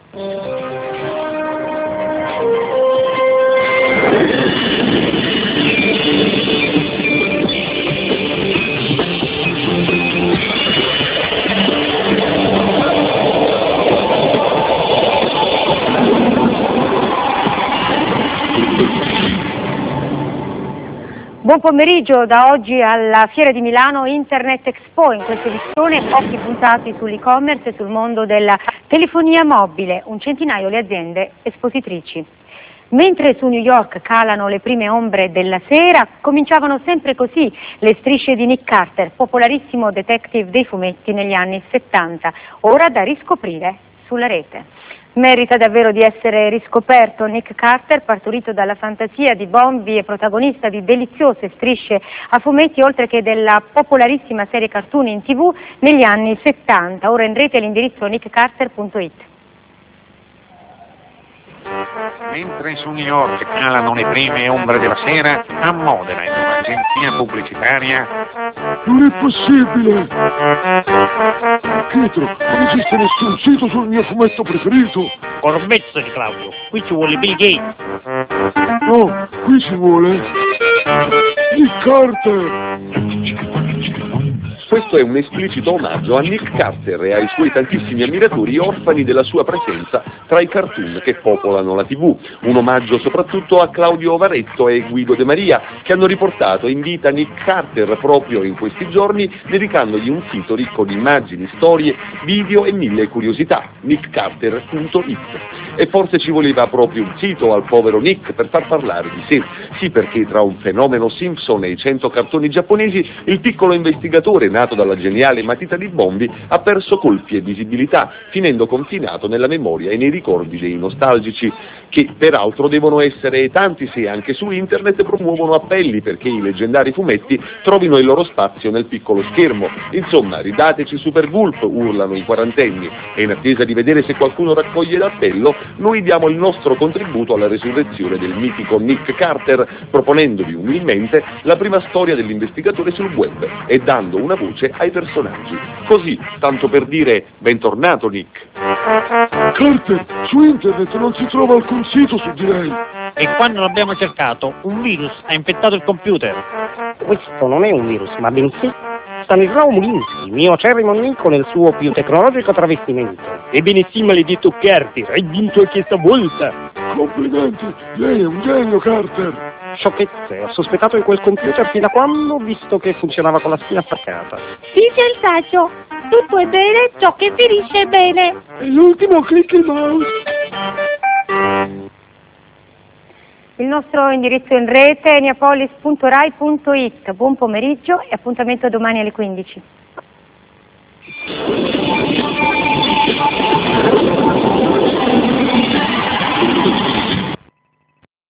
Buon pomeriggio da oggi alla Fiera di Milano Internet Expo. In questa edizione occhi puntati sull'e-commerce e sul mondo della telefonia mobile, un centinaio le aziende espositrici. Mentre su New York calano le prime ombre della sera, cominciavano sempre così le strisce di Nick Carter, popolarissimo detective dei fumetti negli anni 70, ora da riscoprire sulla rete. Merita davvero di essere riscoperto Nick Carter, partorito dalla fantasia di Bombi e protagonista di deliziose strisce a fumetti, oltre che della popolarissima serie cartoon in TV negli anni 70. Ora in rete l'indirizzo nickcarter.it. Mentre su New York calano le prime ombre della sera, a Modena, in un'agenzia pubblicitaria... Non è possibile! Pietro, non esiste nessun sito sul mio fumetto preferito! Corbezzoli, Claudio, qui ci vuole Bill Gates. No, qui ci vuole... Nick Carter! Questo è un esplicito omaggio a Nick Carter e ai suoi tantissimi ammiratori orfani della sua presenza tra i cartoon che popolano la TV. Un omaggio soprattutto a Claudio Ovaretto e Guido De Maria, che hanno riportato in vita Nick Carter proprio in questi giorni, dedicandogli un sito ricco di immagini, storie, video e mille curiosità, nickcarter.it. E forse ci voleva proprio un sito al povero Nick per far parlare di sé. Sì, perché tra un fenomeno Simpson e i 100 cartoni giapponesi, il piccolo investigatore nato dalla geniale matita di Bombi ha perso colpi e visibilità, finendo confinato nella memoria e nei ricordi dei nostalgici, che peraltro devono essere tanti se anche su internet promuovono appelli perché i leggendari fumetti trovino il loro spazio nel piccolo schermo. Insomma, ridateci Super Gulp, urlano i quarantenni, e in attesa di vedere se qualcuno raccoglie l'appello, noi diamo il nostro contributo alla resurrezione del mitico Nick Carter, proponendovi umilmente la prima storia dell'investigatore sul web e dando una voce ai personaggi. Così, tanto per dire, bentornato Nick. Carter, su internet non si trova alcun sito su di lei. E quando l'abbiamo cercato, un virus ha infettato il computer. Questo non è un virus, ma bensì Stanislao Mulinski, mio acerrimo amico nel suo più tecnologico travestimento. Ebbene sì, maledetto Carter, hai vinto anche stavolta. Complimenti, lei è un genio, Carter. Sciocchezze, ho sospettato di quel computer fino a quando ho visto che funzionava con la spina staccata. Sì, sensato, tutto è bene ciò che finisce bene. E l'ultimo clic il mouse. Il nostro indirizzo in rete è neapolis.rai.it. Buon pomeriggio e appuntamento domani alle 15.